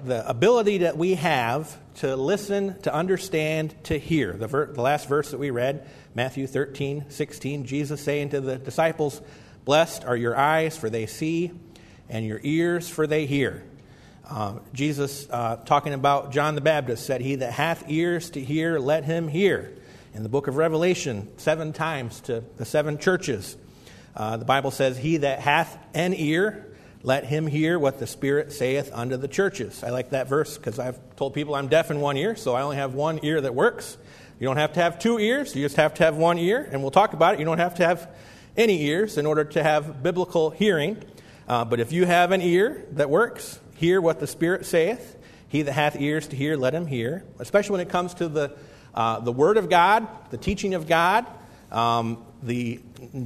the ability that we have to listen, to understand, to hear. The last verse that we read, Matthew 13:16, Jesus saying to the disciples, "Blessed are your eyes, for they see, and your ears, for they hear." Jesus, talking about John the Baptist, said, "He that hath ears to hear, let him hear." In the book of Revelation, 7 times to the 7 churches, the Bible says, "He that hath an ear, let him hear what the Spirit saith unto the churches." I like that verse because I've told people I'm deaf in one ear, so I only have one ear that works. You don't have to have 2 ears. You just have to have one ear, and we'll talk about it. You don't have to have any ears in order to have biblical hearing. But if you have an ear that works, hear what the Spirit saith. He that hath ears to hear, let him hear. Especially when it comes to the Word of God, the teaching of God, the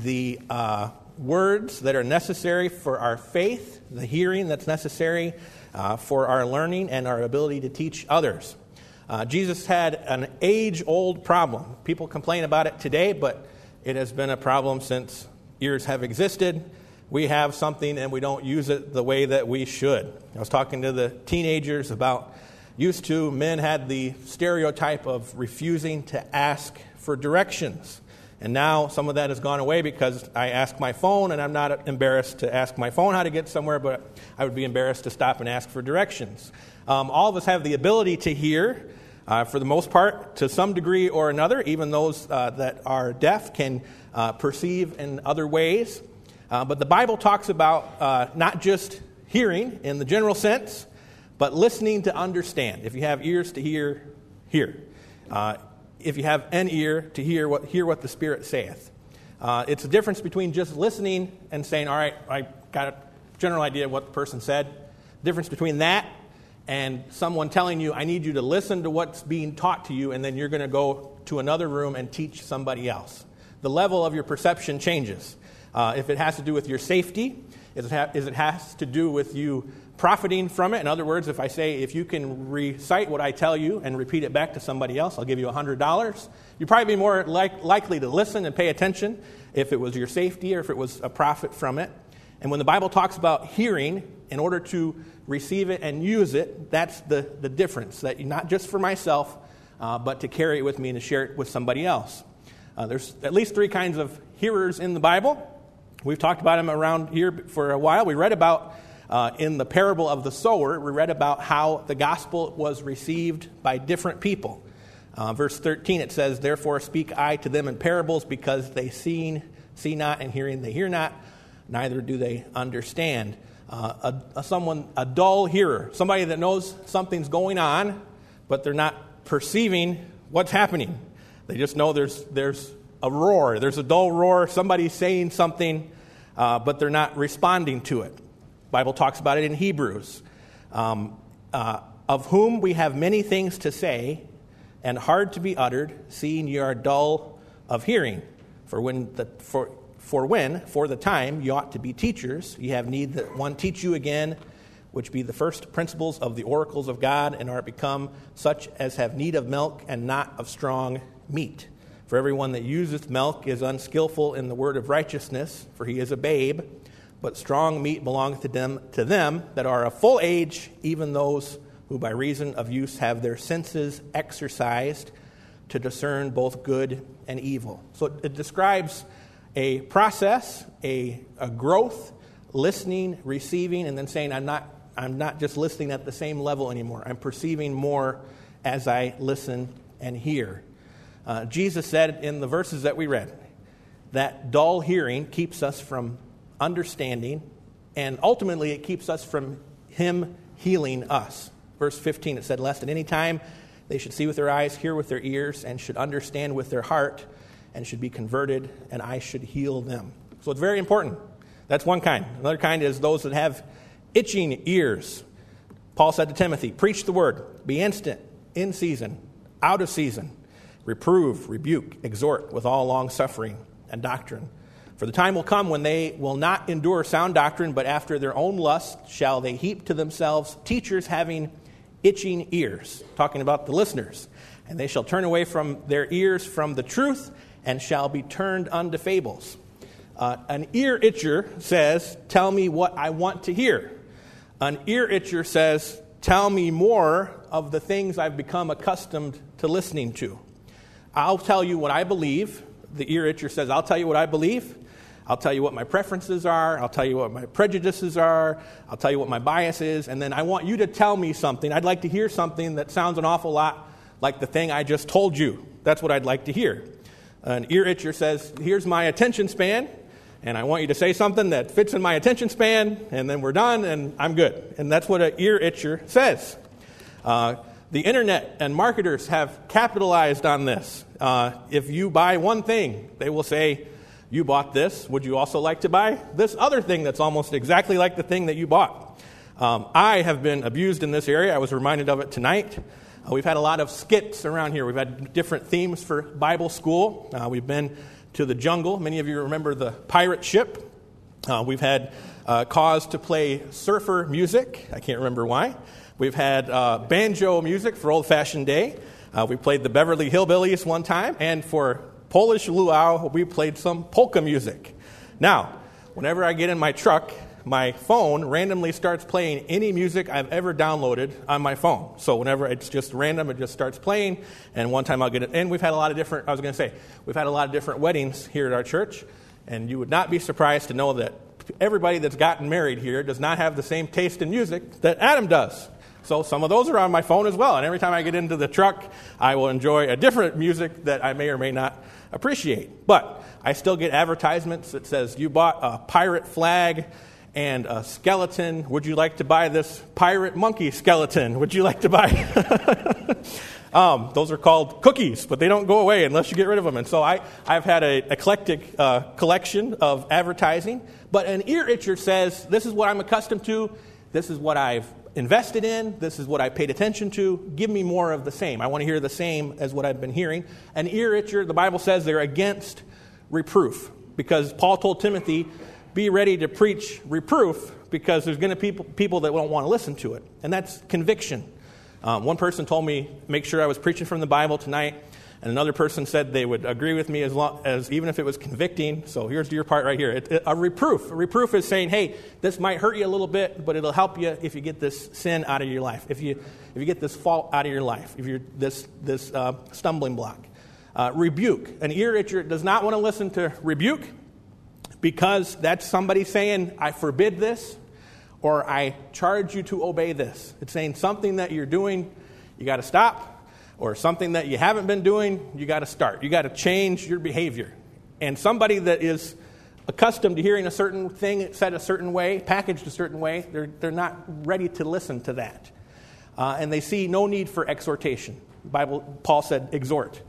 words that are necessary for our faith, the hearing that's necessary for our learning and our ability to teach others. Jesus had an age-old problem. People complain about it today, but it has been a problem since ears have existed. We have something and we don't use it the way that we should. I was talking to the teenagers about used to men had the stereotype of refusing to ask for directions. And now some of that has gone away because I ask my phone, and I'm not embarrassed to ask my phone how to get somewhere, but I would be embarrassed to stop and ask for directions. All of us have the ability to hear, for the most part, to some degree or another. Even those that are deaf can perceive in other ways. But the Bible talks about not just hearing in the general sense, but listening to understand. If you have ears to hear, hear. If you have an ear to hear what the Spirit saith. It's a difference between just listening and saying, all right, I got a general idea of what the person said. The difference between that and someone telling you, I need you to listen to what's being taught to you, and then you're going to go to another room and teach somebody else. The level of your perception changes. If it has to do with your safety, if it has to do with you profiting from it. In other words, if I say, if you can recite what I tell you and repeat it back to somebody else, I'll give you $100. You'd probably be more likely to listen and pay attention if it was your safety or if it was a profit from it. And when the Bible talks about hearing, in order to receive it and use it, that's the difference. That not just for myself, but to carry it with me and to share it with somebody else. There's at least 3 kinds of hearers in the Bible. We've talked about them around here for a while. We read about in the parable of the sower, we read about how the gospel was received by different people. Verse 13, it says, "Therefore speak I to them in parables, because they see not, and hearing they hear not, neither do they understand." A dull hearer, somebody that knows something's going on, but they're not perceiving what's happening. They just know there's a roar, there's a dull roar, somebody's saying something, but they're not responding to it. The Bible talks about it in Hebrews. "Of whom we have many things to say, and hard to be uttered, seeing ye are dull of hearing. For the time ye ought to be teachers, ye have need that one teach you again, which be the first principles of the oracles of God, and are become such as have need of milk, and not of strong meat. For everyone that useth milk is unskillful in the word of righteousness, for he is a babe. But strong meat belongeth to them that are of full age, even those who by reason of use have their senses exercised to discern both good and evil." So it describes a process, a growth, listening, receiving, and then saying, I'm not just listening at the same level anymore. I'm perceiving more as I listen and hear. Jesus said in the verses that we read that dull hearing keeps us from understanding, and ultimately it keeps us from Him healing us. Verse 15, it said, "Lest at any time they should see with their eyes, hear with their ears, and should understand with their heart, and should be converted, and I should heal them." So it's very important. That's one kind. Another kind is those that have itching ears. Paul said to Timothy, "Preach the word, be instant, in season, out of season, reprove, rebuke, exhort with all long-suffering and doctrine. For the time will come when they will not endure sound doctrine, but after their own lust shall they heap to themselves teachers having itching ears," talking about the listeners. "And they shall turn away from their ears from the truth, and shall be turned unto fables." An ear itcher says, "Tell me what I want to hear." An ear itcher says, tell me more of the things I've become accustomed to listening to. I'll tell you what I believe. The ear itcher says, I'll tell you what I believe. I'll tell you what my preferences are. I'll tell you what my prejudices are. I'll tell you what my bias is. And then I want you to tell me something. I'd like to hear something that sounds an awful lot like the thing I just told you. That's what I'd like to hear. An ear itcher says, here's my attention span, and I want you to say something that fits in my attention span, and then we're done, and I'm good. And that's what an ear itcher says. The internet and marketers have capitalized on this. If you buy one thing, they will say, you bought this. Would you also like to buy this other thing that's almost exactly like the thing that you bought? I have been abused in this area. I was reminded of it tonight. We've had a lot of skits around here. We've had different themes for Bible school. We've been to the jungle. Many of you remember the pirate ship. We've had cause to play surfer music. I can't remember why. We've had banjo music for old-fashioned day. We played the Beverly Hillbillies one time. And for Polish luau, we played some polka music. Now, whenever I get in my truck, my phone randomly starts playing any music I've ever downloaded on my phone. So whenever it's just random, it just starts playing. And one time I'll get it. And we've had a lot of different, we've had a lot of different weddings here at our church. And you would not be surprised to know that everybody that's gotten married here does not have the same taste in music that Adam does. So some of those are on my phone as well. And every time I get into the truck, I will enjoy a different music that I may or may not appreciate. But I still get advertisements that says, you bought a pirate flag and a skeleton. Would you like to buy this pirate monkey skeleton? Would you like to buy? Those are called cookies, but they don't go away unless you get rid of them. And so I've had an eclectic collection of advertising. But an ear itcher says, this is what I'm accustomed to. This is what I've invested in. This is what I paid attention to. Give me more of the same. I want to hear the same as what I've been hearing. An ear itcher, the Bible says they're against reproof, because Paul told Timothy, be ready to preach reproof, because there's going to be people that won't want to listen to it. And that's conviction. One person told me, make sure I was preaching from the Bible tonight. And another person said they would agree with me as even if it was convicting. So here's your part right here. A reproof. A reproof is saying, hey, this might hurt you a little bit, but it'll help you if you get this sin out of your life. If you get this fault out of your life. If you're this stumbling block. Rebuke. An ear itcher does not want to listen to rebuke, because that's somebody saying, I forbid this, or I charge you to obey this. It's saying something that you're doing, you got to stop. Or something that you haven't been doing, you got to start. You got to change your behavior. And somebody that is accustomed to hearing a certain thing said a certain way, packaged a certain way, they're not ready to listen to that. And they see no need for exhortation. Paul said exhort.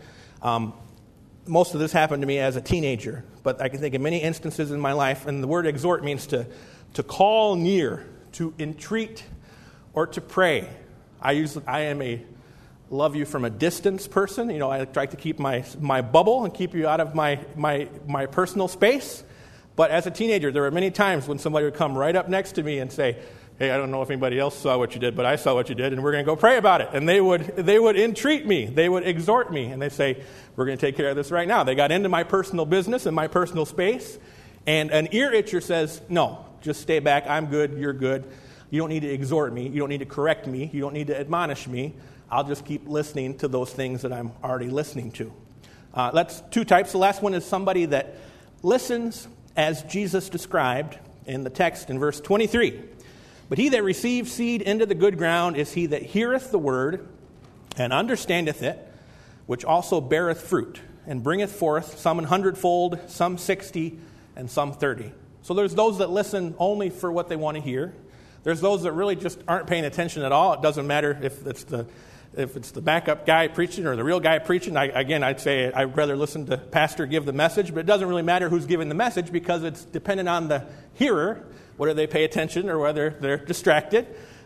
Most of this happened to me as a teenager, but I can think of many instances in my life, and the word exhort means to call near, to entreat, or to pray. I am a love you from a distance person. You know, I try to keep my bubble and keep you out of my personal space. But as a teenager, there were many times when somebody would come right up next to me and say, hey, I don't know if anybody else saw what you did, but I saw what you did, and we're going to go pray about it. And they would entreat me. They would exhort me. And they say, we're going to take care of this right now. They got into my personal business and my personal space. And an ear itcher says, no, just stay back. I'm good. You're good. You don't need to exhort me. You don't need to correct me. You don't need to admonish me. I'll just keep listening to those things that I'm already listening to. That's two types. The last one is somebody that listens as Jesus described in the text in verse 23. But he that receives seed into the good ground is he that heareth the word and understandeth it, which also beareth fruit, and bringeth forth some 100-fold, some 60, and some 30. So there's those that listen only for what they want to hear. There's those that really just aren't paying attention at all. It doesn't matter if it's the backup guy preaching or the real guy preaching. I'd say I'd rather listen to pastor give the message, but it doesn't really matter who's giving the message, because it's dependent on the hearer, whether they pay attention or whether they're distracted.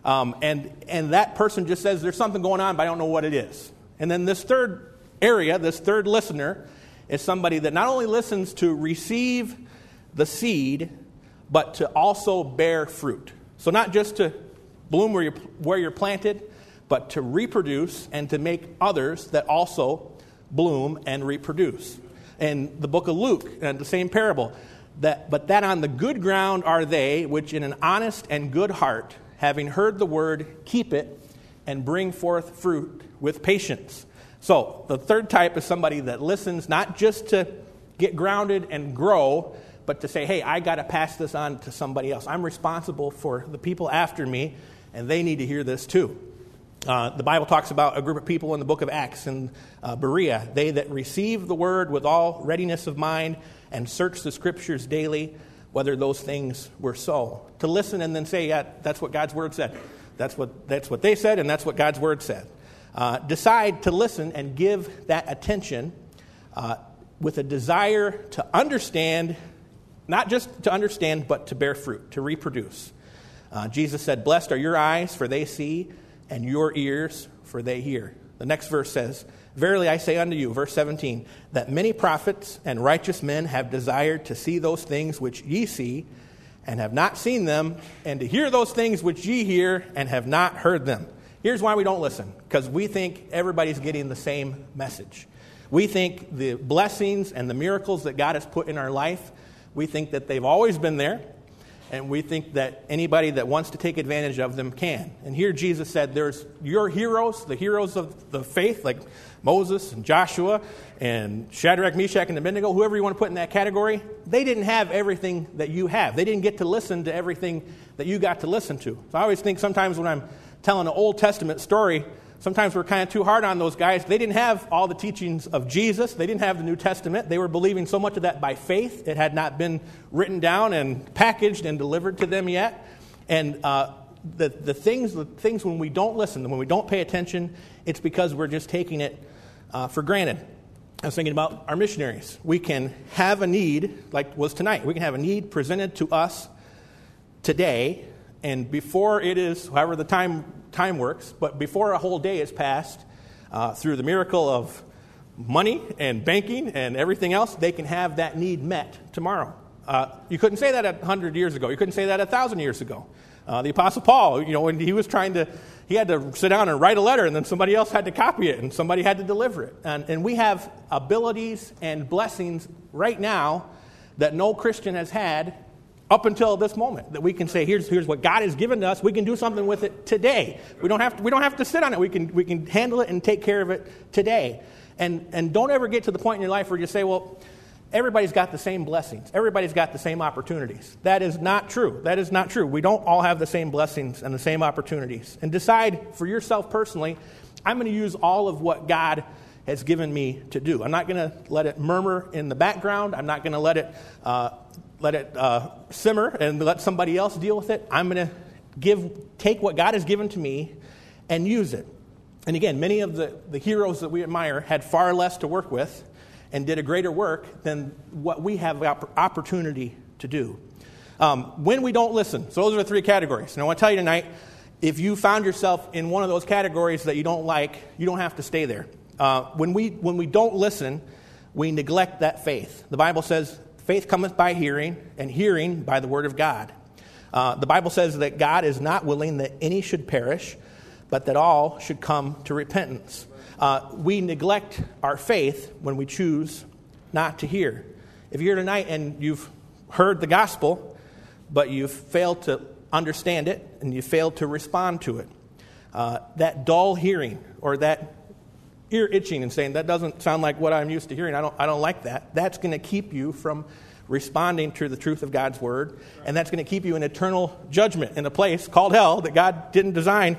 And that person just says, there's something going on, but I don't know what it is. And then this third area, this third listener, is somebody that not only listens to receive the seed, but to also bear fruit. So not just to bloom where you're planted, but to reproduce and to make others that also bloom and reproduce. In the book of Luke, and the same parable, but that on the good ground are they, which in an honest and good heart, having heard the word, keep it and bring forth fruit with patience. So the third type is somebody that listens not just to get grounded and grow, but to say, hey, I got to pass this on to somebody else. I'm responsible for the people after me, and they need to hear this too. The Bible talks about a group of people in the book of Acts in Berea. They that receive the word with all readiness of mind and search the scriptures daily, whether those things were so. To listen and then say, yeah, that's what God's word said. That's what they said, and that's what God's word said. Decide to listen and give that attention with a desire to understand, not just to understand, but to bear fruit, to reproduce. Jesus said, blessed are your eyes, for they see, and your ears, for they hear. The next verse says, verily I say unto you, verse 17, that many prophets and righteous men have desired to see those things which ye see, and have not seen them, and to hear those things which ye hear, and have not heard them. Here's why we don't listen, because we think everybody's getting the same message. We think the blessings and the miracles that God has put in our life, we think that they've always been there, and we think that anybody that wants to take advantage of them can. And here Jesus said, there's your heroes, the heroes of the faith, like Moses and Joshua and Shadrach, Meshach, and Abednego, whoever you want to put in that category, they didn't have everything that you have. They didn't get to listen to everything that you got to listen to. So I always think sometimes when I'm telling an Old Testament story, sometimes we're kind of too hard on those guys. They didn't have all the teachings of Jesus. They didn't have the New Testament. They were believing so much of that by faith. It had not been written down and packaged and delivered to them yet. And the things when we don't listen, when we don't pay attention, it's because we're just taking it for granted. I was thinking about our missionaries. We can have a need, like was tonight. We can have a need presented to us today, and before it is, however the time works, but before a whole day is passed, through the miracle of money and banking and everything else, they can have that need met tomorrow. You couldn't say that 100 years ago. You couldn't say that 1,000 years ago. The Apostle Paul, when he was he had to sit down and write a letter, and then somebody else had to copy it, and somebody had to deliver it. And we have abilities and blessings right now that no Christian has had up until this moment, that we can say, here's what God has given to us. We can do something with it today. We don't have to sit on it. We can handle it and take care of it today. And don't ever get to the point in your life where you say, well, everybody's got the same blessings. Everybody's got the same opportunities. That is not true. That is not true. We don't all have the same blessings and the same opportunities. And decide for yourself personally, I'm going to use all of what God has given me to do. I'm not going to let it murmur in the background. I'm not going to let it simmer and let somebody else deal with it. I'm going to take what God has given to me and use it. And again, many of the heroes that we admire had far less to work with and did a greater work than what we have the opportunity to do. When we don't listen, so those are the three categories. And I want to tell you tonight, if you found yourself in one of those categories that you don't like, you don't have to stay there. When we don't listen, we neglect that faith. The Bible says, faith cometh by hearing, and hearing by the word of God. The Bible says that God is not willing that any should perish, but that all should come to repentance. We neglect our faith when we choose not to hear. If you're here tonight and you've heard the gospel, but you've failed to understand it and you failed to respond to it, that dull hearing or that ear itching and saying, that doesn't sound like what I'm used to hearing, I don't like that, that's going to keep you from responding to the truth of God's word, and that's going to keep you in eternal judgment in a place called hell that God didn't design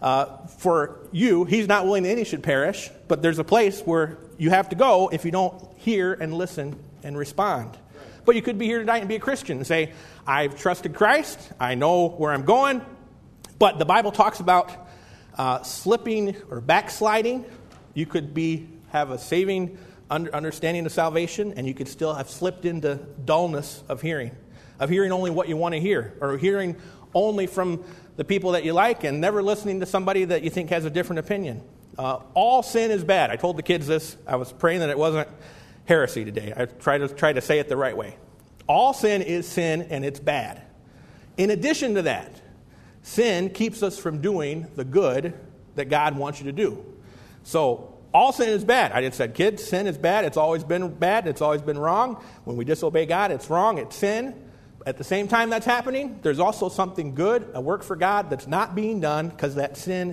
for you. He's not willing that any should perish, but there's a place where you have to go if you don't hear and listen and respond. But you could be here tonight and be a Christian and say, I've trusted Christ, I know where I'm going, but the Bible talks about slipping or backsliding. You could have a saving understanding of salvation, and you could still have slipped into dullness of hearing only what you want to hear, or hearing only from the people that you like and never listening to somebody that you think has a different opinion. All sin is bad. I told the kids this. I was praying that it wasn't heresy today. I tried to say it the right way. All sin is sin, and it's bad. In addition to that, sin keeps us from doing the good that God wants you to do. So all sin is bad. I just said, kids, sin is bad. It's always been bad. It's always been wrong. When we disobey God, it's wrong. It's sin. At the same time that's happening, there's also something good, a work for God that's not being done because that sin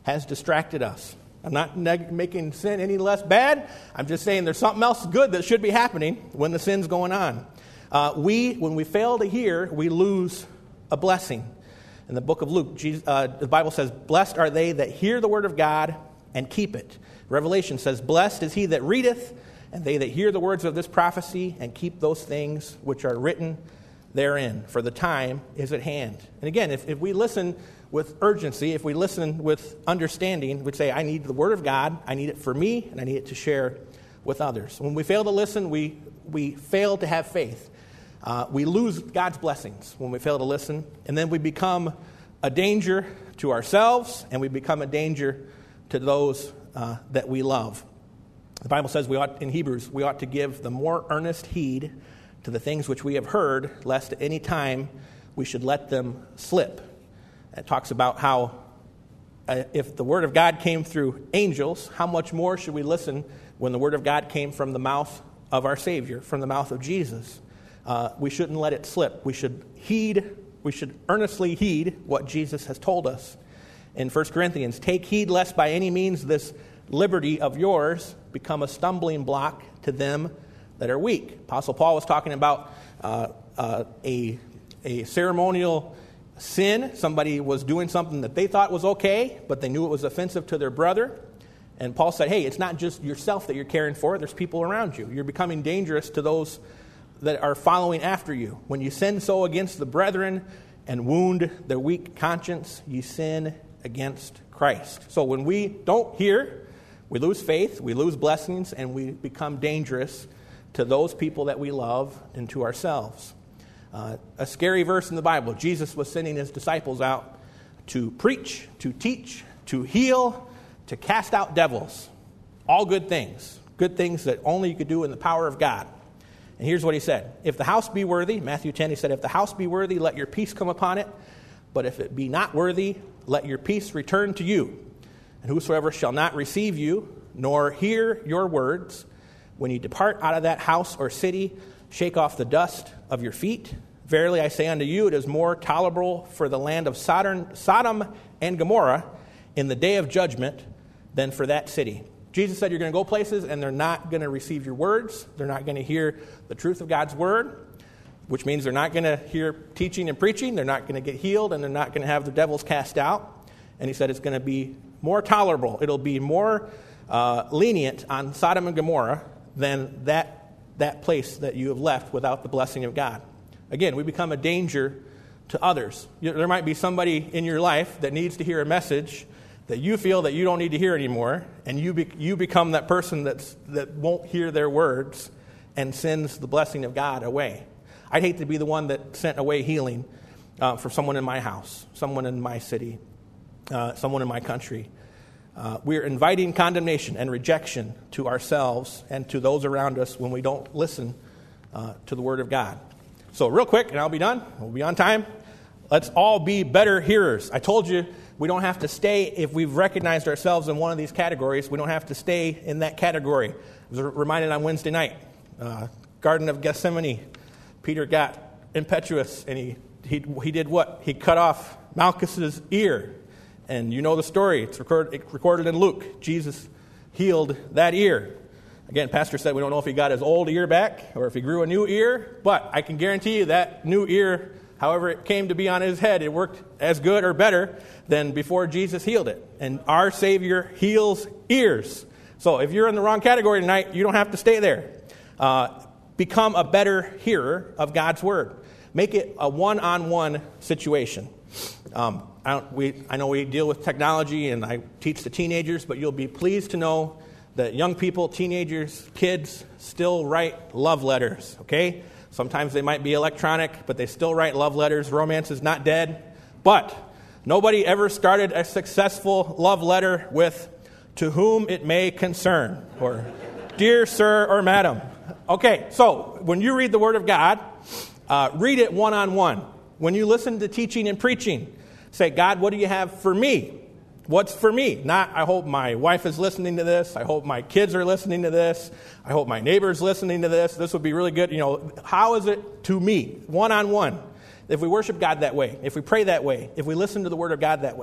has distracted us. I'm not making sin any less bad. I'm just saying there's something else good that should be happening when the sin's going on. When we fail to hear, we lose a blessing. In the book of Luke, the Bible says, "Blessed are they that hear the word of God and keep it." Revelation says, "Blessed is he that readeth, and they that hear the words of this prophecy and keep those things which are written therein, for the time is at hand." And again, if we listen with urgency, if we listen with understanding, we'd say, I need the word of God, I need it for me, and I need it to share with others. When we fail to listen, we fail to have faith. We lose God's blessings when we fail to listen, and then we become a danger to ourselves, and we become a danger to those that we love. The Bible says in Hebrews, we ought to give the more earnest heed to the things which we have heard, lest at any time we should let them slip. It talks about how if the word of God came through angels, how much more should we listen when the word of God came from the mouth of our Savior, from the mouth of Jesus? We shouldn't let it slip. We should earnestly heed what Jesus has told us. In 1 Corinthians, "Take heed lest by any means this liberty of yours become a stumbling block to them that are weak." Apostle Paul was talking about a ceremonial sin. Somebody was doing something that they thought was okay, but they knew it was offensive to their brother. And Paul said, hey, it's not just yourself that you're caring for. There's people around you. You're becoming dangerous to those that are following after you. When you sin so against the brethren and wound their weak conscience, you sin against Christ. So when we don't hear, we lose faith, we lose blessings, and we become dangerous to those people that we love and to ourselves. A scary verse in the Bible. Jesus was sending his disciples out to preach, to teach, to heal, to cast out devils. All good things that only you could do in the power of God. And here's what he said. If the house be worthy, Matthew 10, he said, if the house be worthy, let your peace come upon it. But if it be not worthy, let your peace return to you. And whosoever shall not receive you, nor hear your words, when you depart out of that house or city, shake off the dust of your feet. Verily I say unto you, it is more tolerable for the land of Sodom and Gomorrah in the day of judgment than for that city. Jesus said you're going to go places and they're not going to receive your words. They're not going to hear the truth of God's word, which means they're not going to hear teaching and preaching. They're not going to get healed, and they're not going to have the devils cast out. And he said it's going to be more tolerable. It'll be more lenient on Sodom and Gomorrah than that place that you have left without the blessing of God. Again, we become a danger to others. There might be somebody in your life that needs to hear a message that you feel that you don't need to hear anymore, and you become that person that won't hear their words and sends the blessing of God away. I'd hate to be the one that sent away healing for someone in my house, someone in my city, someone in my country. We're inviting condemnation and rejection to ourselves and to those around us when we don't listen to the Word of God. So real quick, and I'll be done. We'll be on time. Let's all be better hearers. I told you we don't have to stay, if we've recognized ourselves in one of these categories, we don't have to stay in that category. I was reminded on Wednesday night, Garden of Gethsemane, Peter got impetuous, and he did what? He cut off Malchus's ear. And you know the story. It's recorded in Luke. Jesus healed that ear. Again, Pastor said we don't know if he got his old ear back or if he grew a new ear, but I can guarantee you that new ear, however it came to be on his head, it worked as good or better than before Jesus healed it. And our Savior heals ears. So if you're in the wrong category tonight, you don't have to stay there. Become a better hearer of God's Word. Make it a one-on-one situation. I know we deal with technology, and I teach the teenagers, but you'll be pleased to know that young people, teenagers, kids still write love letters, okay? Sometimes they might be electronic, but they still write love letters. Romance is not dead. But nobody ever started a successful love letter with, "To whom it may concern," or "Dear sir or madam." Okay, so when you read the Word of God, read it one-on-one. When you listen to teaching and preaching, say, God, what do you have for me? What's for me? Not, I hope my wife is listening to this. I hope my kids are listening to this. I hope my neighbor's listening to this. This would be really good. How is it to me? One-on-one. If we worship God that way, if we pray that way, if we listen to the Word of God that way,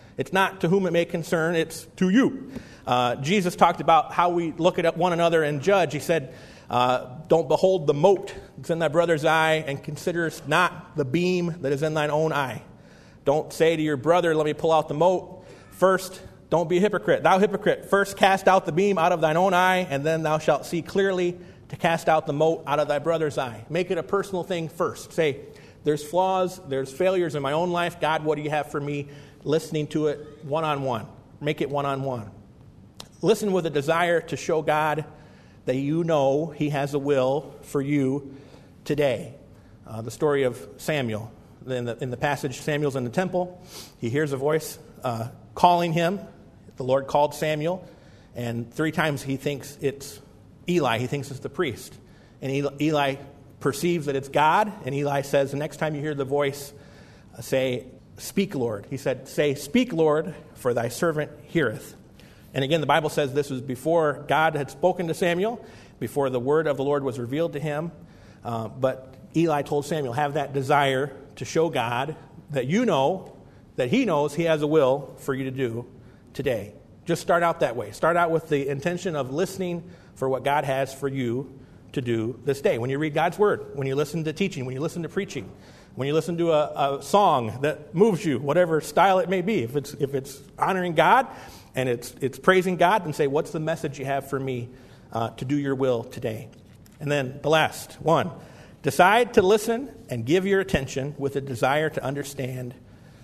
It's not to whom it may concern, it's to you. Jesus talked about how we look at one another and judge. He said, don't behold the mote that's in thy brother's eye, and considerest not the beam that is in thine own eye. Don't say to your brother, let me pull out the mote. First, don't be a hypocrite. Thou hypocrite, first cast out the beam out of thine own eye, and then thou shalt see clearly to cast out the mote out of thy brother's eye. Make it a personal thing first. Say, there's flaws, there's failures in my own life. God, what do you have for me? Listening to it one-on-one. Make it one-on-one. Listen with a desire to show God that you know he has a will for you today. The story of Samuel. In the passage, Samuel's in the temple. He hears a voice calling him. The Lord called Samuel, and 3 times he thinks it's Eli. He thinks it's the priest. And Eli perceives that it's God, and Eli says, the next time you hear the voice, say, speak, Lord. He said, say, speak, Lord, for thy servant heareth. And again, the Bible says this was before God had spoken to Samuel, before the word of the Lord was revealed to him. But Eli told Samuel, have that desire to show God that you know, that he knows he has a will for you to do today. Just start out that way. Start out with the intention of listening for what God has for you to do this day. When you read God's word, when you listen to teaching, when you listen to preaching, when you listen to a song that moves you, whatever style it may be, if it's honoring God and it's praising God, then say, what's the message you have for me to do your will today? And then the last one, decide to listen and give your attention with a desire to understand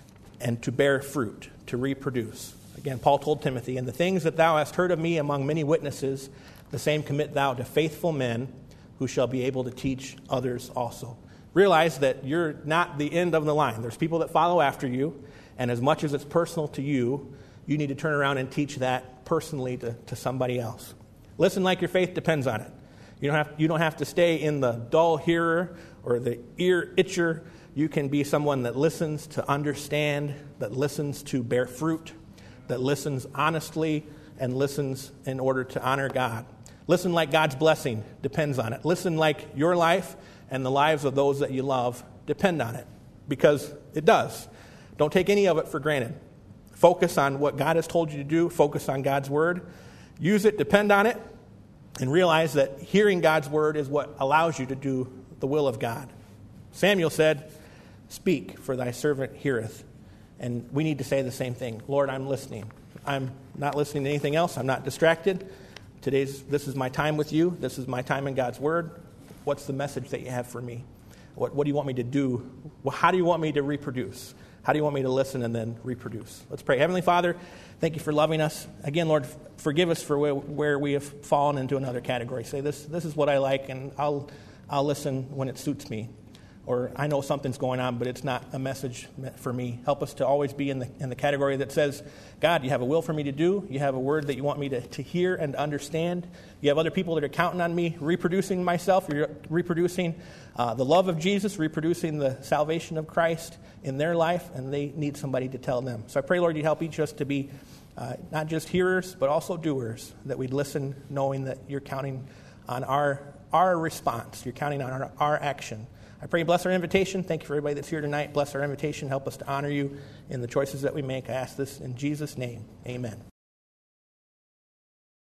and to bear fruit, to reproduce. Again, Paul told Timothy, and the things that thou hast heard of me among many witnesses, the same commit thou to faithful men who shall be able to teach others also. Realize that you're not the end of the line. There's people that follow after you, and as much as it's personal to you, you need to turn around and teach that personally to somebody else. Listen like your faith depends on it. You don't have to stay in the dull hearer or the ear itcher. You can be someone that listens to understand, that listens to bear fruit, that listens honestly, and listens in order to honor God. Listen like God's blessing depends on it. Listen like your life and the lives of those that you love depend on it, because it does. Don't take any of it for granted. Focus on what God has told you to do. Focus on God's word. Use it, depend on it, and realize that hearing God's word is what allows you to do the will of God. Samuel said, speak, for thy servant heareth. And we need to say the same thing. Lord, I'm listening. I'm not listening to anything else. I'm not distracted. This is my time with you. This is my time in God's word. What's the message that you have for me? What do you want me to do? How do you want me to reproduce? How do you want me to listen and then reproduce? Let's pray. Heavenly Father, thank you for loving us. Again, Lord, forgive us for where we have fallen into another category. Say, this is what I like, and I'll listen when it suits me. Or I know something's going on, but it's not a message for me. Help us to always be in the category that says, God, you have a will for me to do. You have a word that you want me to hear and understand. You have other people that are counting on me, reproducing myself. You're reproducing the love of Jesus, reproducing the salvation of Christ in their life, and they need somebody to tell them. So I pray, Lord, you'd help each of us to be not just hearers, but also doers, that we'd listen knowing that you're counting on our response. You're counting on our action. I pray you bless our invitation. Thank you for everybody that's here tonight. Bless our invitation. Help us to honor you in the choices that we make. I ask this in Jesus' name. Amen.